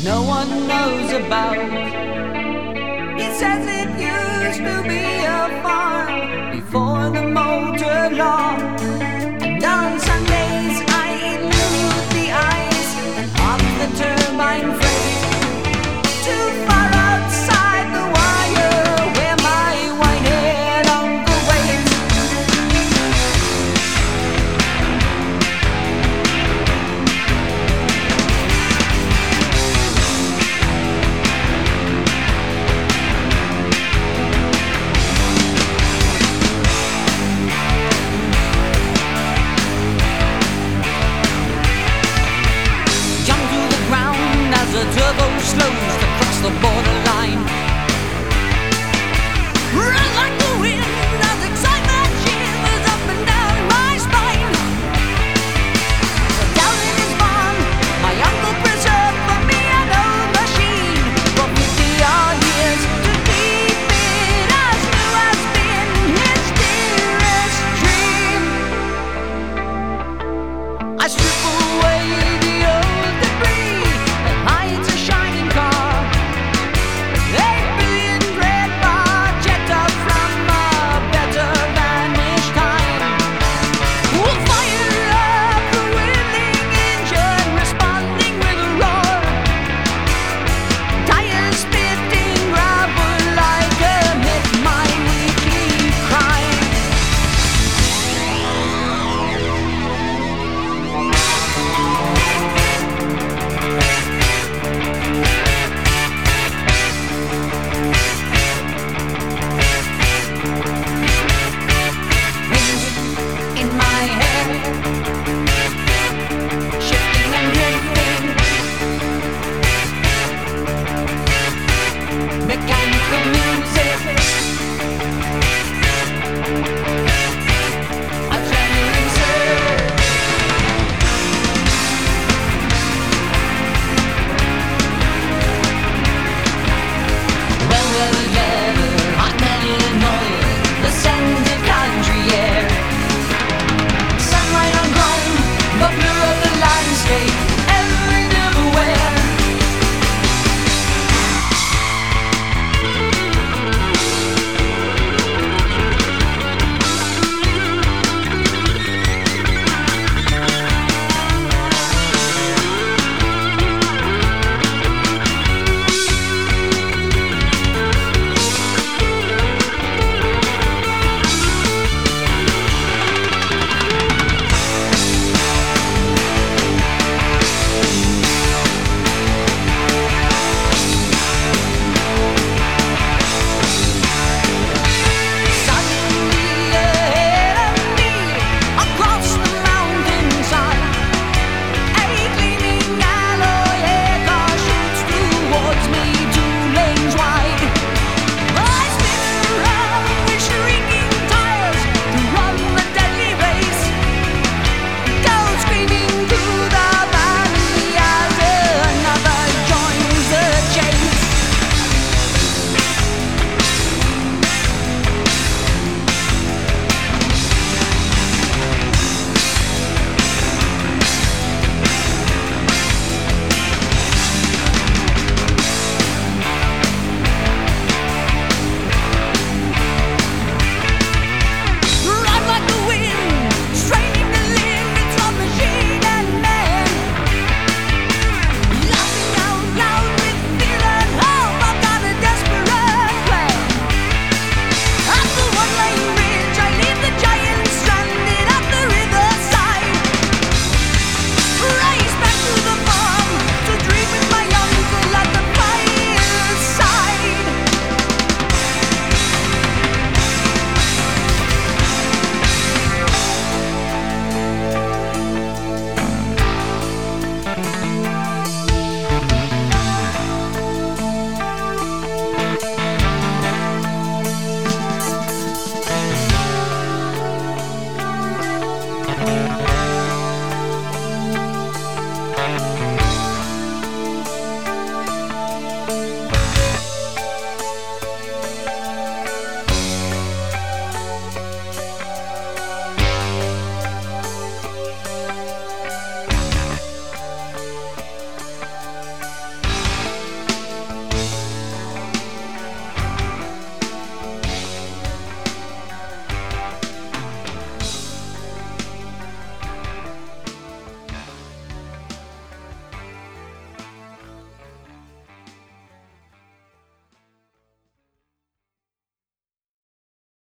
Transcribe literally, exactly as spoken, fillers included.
no one knows about. He says it used to be a farm before the motor law. And on Sundays I elude the ice and hop the turbine freight too far outside the wire where my white-haired uncle waits. Jump to the ground as the turbo slows to cross the borderline. Run like the wind as excitement shivers up and down my spine. So down in his barn, my uncle preserved for me an old machine for fifty odd years to keep it as new as been his dearest dream. I strip away